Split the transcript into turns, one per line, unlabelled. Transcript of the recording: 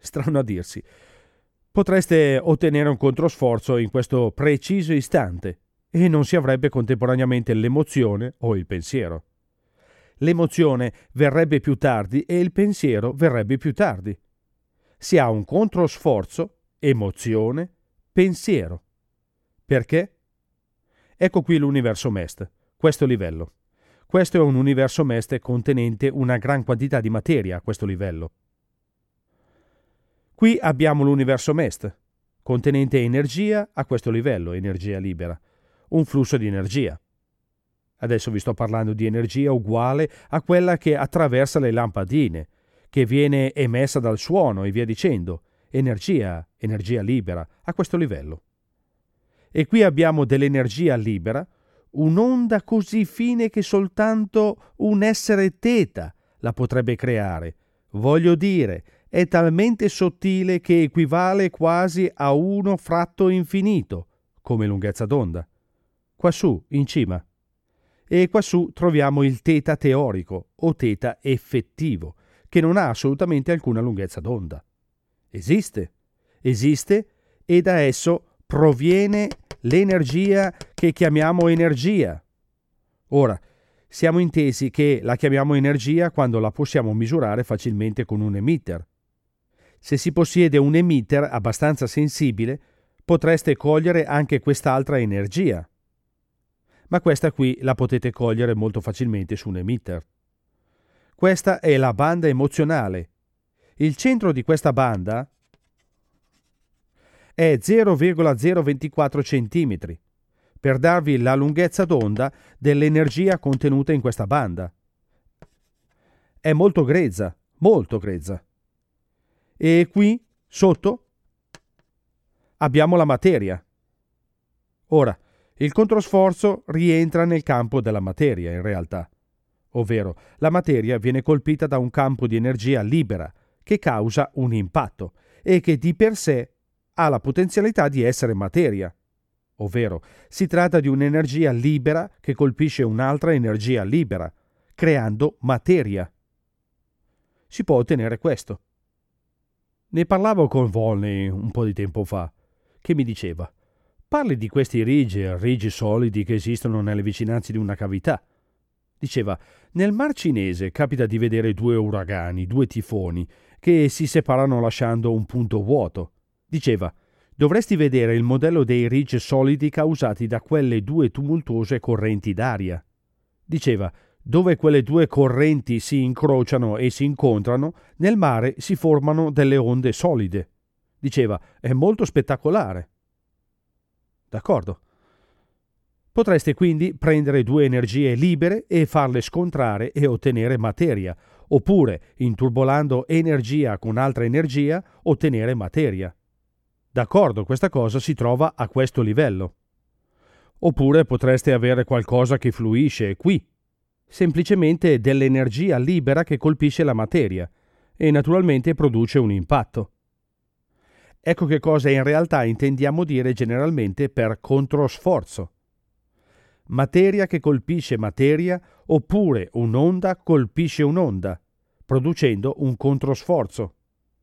Strano a dirsi. Potreste ottenere un controsforzo in questo preciso istante e non si avrebbe contemporaneamente l'emozione o il pensiero. L'emozione verrebbe più tardi e il pensiero verrebbe più tardi. Si ha un controsforzo, emozione, pensiero. Perché? Ecco qui l'universo MEST, questo livello. Questo è un universo MEST contenente una gran quantità di materia a questo livello. Qui abbiamo l'universo MEST, contenente energia a questo livello, energia libera, un flusso di energia. Adesso vi sto parlando di energia uguale a quella che attraversa le lampadine, che viene emessa dal suono e via dicendo. Energia libera a questo livello. E qui abbiamo dell'energia libera, un'onda così fine che soltanto un essere teta la potrebbe creare. Voglio dire, è talmente sottile che equivale quasi a 1 fratto infinito, come lunghezza d'onda. Quassù, in cima. E quassù troviamo il teta teorico o teta effettivo, che non ha assolutamente alcuna lunghezza d'onda. Esiste e da esso proviene l'energia che chiamiamo energia. Ora, siamo intesi che la chiamiamo energia quando la possiamo misurare facilmente con un emitter. Se si possiede un emitter abbastanza sensibile, potreste cogliere anche quest'altra energia. Ma questa qui la potete cogliere molto facilmente su un emitter. Questa è la banda emozionale. Il centro di questa banda è 0,024 cm, per darvi la lunghezza d'onda dell'energia contenuta in questa banda. È molto grezza. E qui, sotto, abbiamo la materia. Ora, il controsforzo rientra nel campo della materia, in realtà. Ovvero, la materia viene colpita da un campo di energia libera che causa un impatto e che di per sé ha la potenzialità di essere materia. Ovvero, si tratta di un'energia libera che colpisce un'altra energia libera, creando materia. Si può ottenere questo. Ne parlavo con Volney un po' di tempo fa, che mi diceva: parli di questi rigi solidi che esistono nelle vicinanze di una cavità. Diceva, nel Mar Cinese capita di vedere 2 uragani, 2 tifoni, che si separano lasciando un punto vuoto. Diceva, dovresti vedere il modello dei ridge solidi causati da quelle 2 tumultuose correnti d'aria. Diceva, dove quelle 2 correnti si incrociano e si incontrano, nel mare si formano delle onde solide. Diceva, è molto spettacolare. D'accordo. Potreste quindi prendere 2 energie libere e farle scontrare e ottenere materia, oppure, inturbolando energia con altra energia, ottenere materia. D'accordo, questa cosa si trova a questo livello. Oppure potreste avere qualcosa che fluisce qui, semplicemente dell'energia libera che colpisce la materia e naturalmente produce un impatto. Ecco che cosa in realtà intendiamo dire generalmente per controsforzo. Materia che colpisce materia oppure un'onda colpisce un'onda, producendo un controsforzo.